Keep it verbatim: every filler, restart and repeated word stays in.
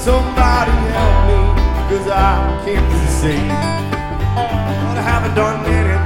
Somebody help me, cause I can't see. But I haven't done anything